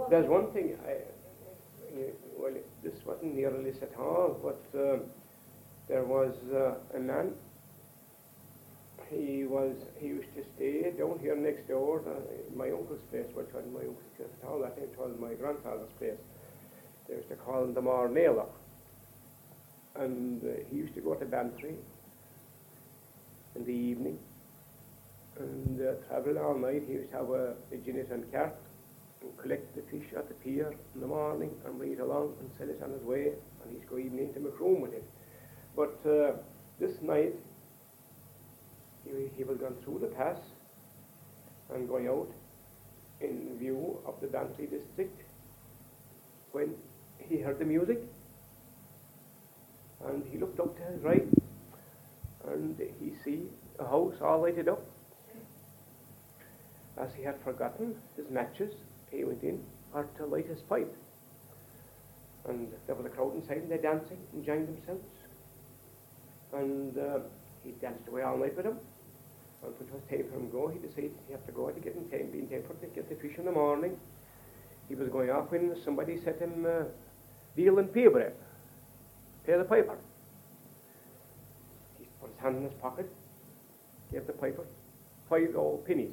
There's one thing, well, this wasn't near Ellis at all, but there was a man. He used to stay down here next door, my uncle's place. Well, it wasn't my uncle's place at all. I think it was my grandfather's place. They used to call him the Marnela. And he used to go to Bantry in the evening and travel all night. He used to have a ginnet and cart and collect the fish at the pier in the morning and bring it along and sell it on his way. And he'd go even into Macroom with it. But this night, he was going through the pass and going out in view of the Bantry district when he heard the music, and he looked up to his right and he see a house all lighted up. As he had forgotten his matches, he went in to light his pipe, and there was a crowd inside and they dancing, enjoying themselves, and he danced away all night with them. And when it was time for him to go, he decided he had to go to get in time, being time for him to get the fish in the morning. He was going off when somebody said to him, deal in pay bread, pay the piper. He put his hand in his pocket, gave the piper 5 old pennies.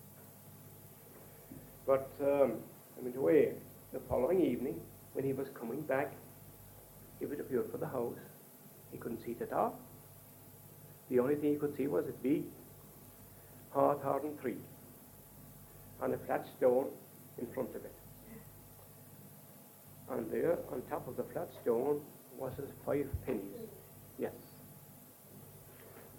But he went away. The following evening, when he was coming back, he would appear for the house. He couldn't see it at all. The only thing he could see was a big hawthorn tree and a flat stone in front of it. And there, on top of the flat stone, was his 5 pennies. Yes.